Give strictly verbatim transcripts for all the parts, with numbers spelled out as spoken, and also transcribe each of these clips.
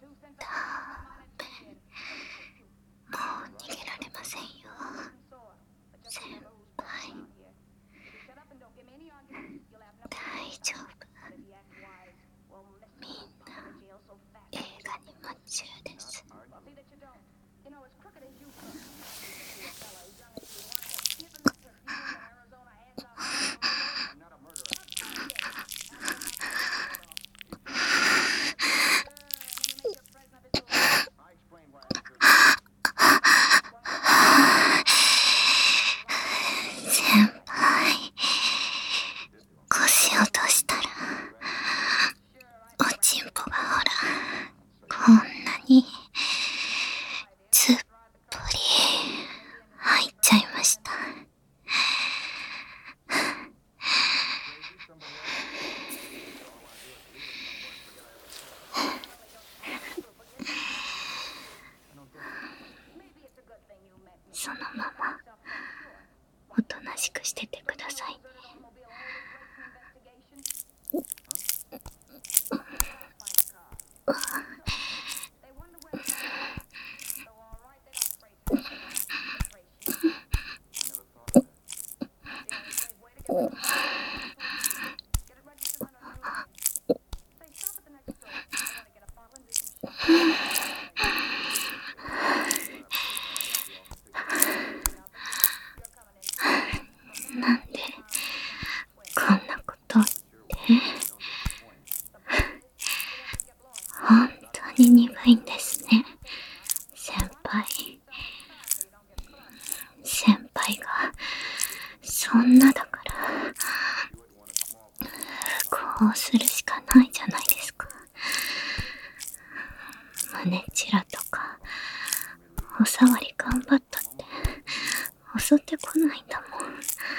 ダメ。もう逃げられませんよ、先輩。大丈夫。みんな映画に夢中です。先輩、腰落としたらおちんぽがほらこんなにつっぽり入っちゃいました。そのままおとなしくしててくださいね。なんでこんなことって。本当に鈍いんですね、先輩。先輩がそんなだからこうするしかないじゃないですか。胸チラとかおさわり頑張ったって襲ってこないんだもん。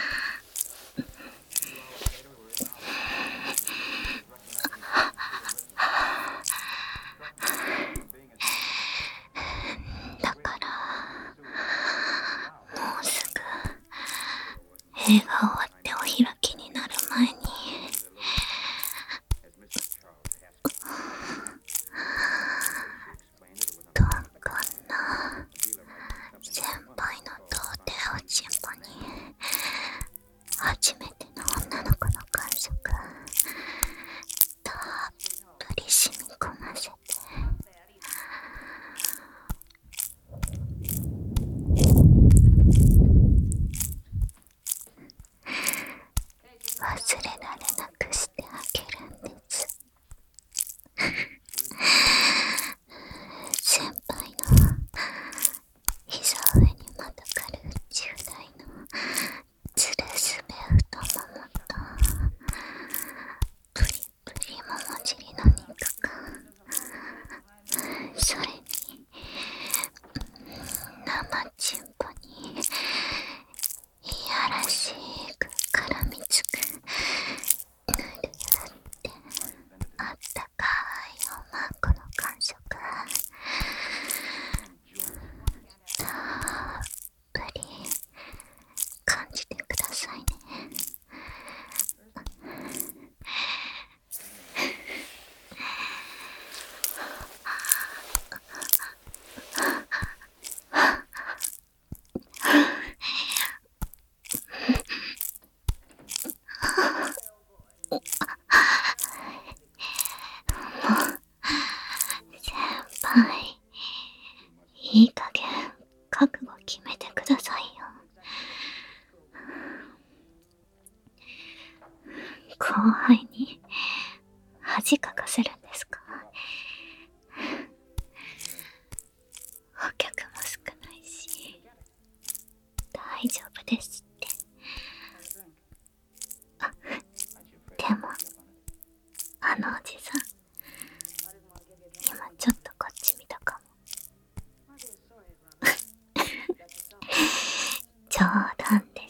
だからもうすぐ映画終わってお開きになる前にどうかな、先輩の童貞おちんぽに初めての女の子の感触たっぷり染み込ませて。忘れられなくしてあげるんです。先輩の膝上にまたがるじゅう代のつるすべ太ももとプリプリもも尻の肉感、それに生チンポにいやらしく絡みつくぬるってあったかいおまんこの感触たっぷり感じてくださいね。先輩、いい加減覚悟決めてくださいよ。後輩に恥かかせるんですか。お客も少ないし大丈夫ですって。あ、でもあのおじさん今ちょっとこっち見たかも。冗談です。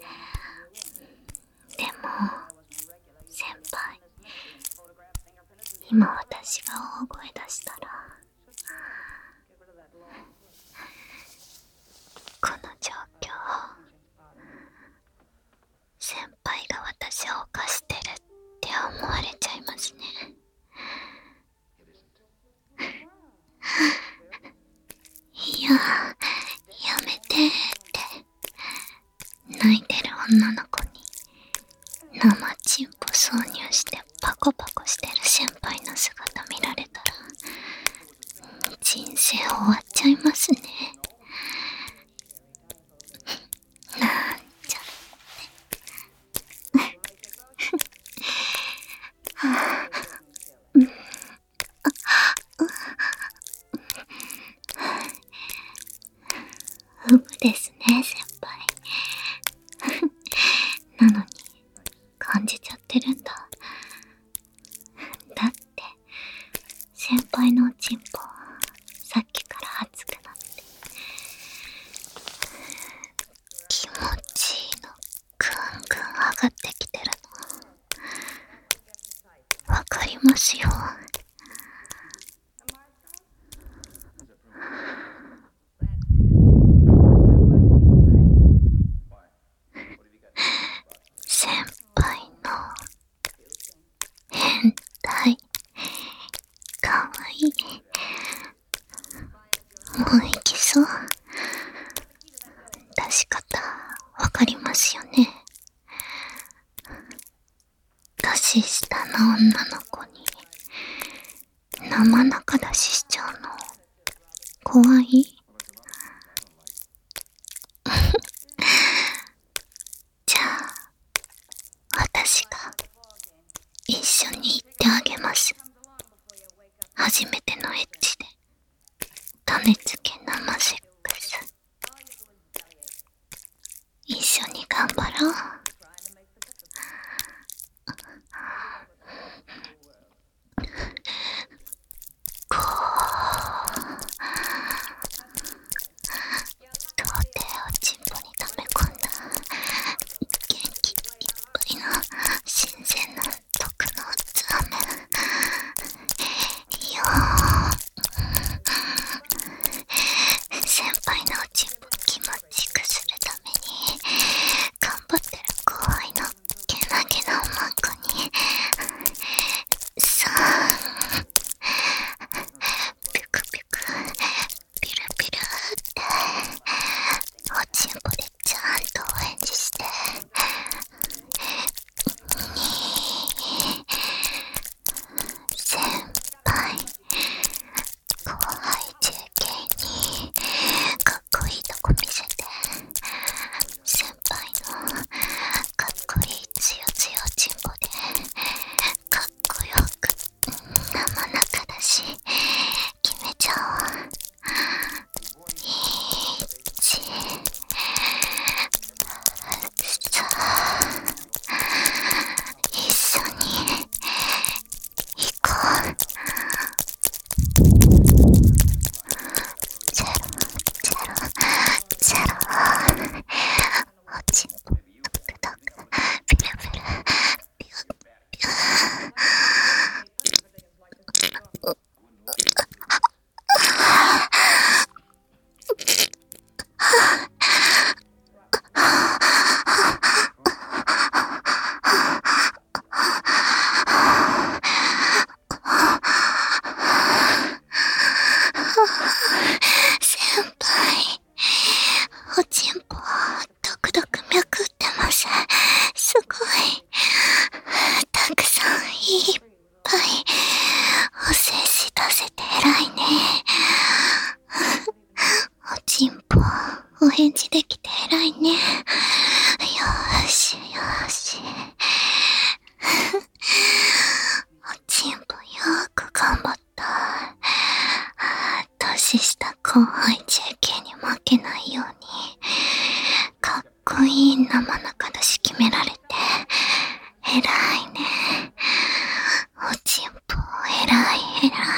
でも先輩、今私が大声出したらこの状況先輩が私を犯してるって思われちゃいますね。 生チンポ挿入してパコパコしてる先輩の姿見られたら人生終わっちゃいますね。なんちゃってはぁ、うん、うぶですね先輩なのに感じちゃってるんだ。だって先輩のおちんぽさっきから熱くなって気持ちいいのぐんぐん上がってきてるのわかりますよ。先輩の変態かわいい。もういきそう。出し方わかりますよね。年下の女の子に生中出ししちゃうの怖いじゃあ私が一緒に行ってあげます。初めてのエッチで種付け生セックス一緒に頑張ろう。こう童貞をチンポに溜め込んだ元気いっぱいの新鮮な毒のツアメよー。先輩のおちんぽ気持ちくするために頑張ってる後輩のけなげなおまんこにさあピュクピュクピルピルっておちんぽでちゃんとお返事して先輩後輩 ジェーケー にかっこいいとこ見せて先輩のかっこいいつよつよちんぽでかっこよく生中だし決めちゃおう。いちさあ一緒に行こう。ゼロゼロゼロおちんぽドクドクピルピルピュッピュッ先輩おちんぽドクドク脈打ってます。すごいたくさんいっぱいお精子出せて偉いね。おちんぽお返事できて偉いね。よーしよーしおちんぽよーく頑張った。年下後輩 ジェーケー に負けないようにかっこいい生中出し決められて偉いね。おちんぽ偉い偉い。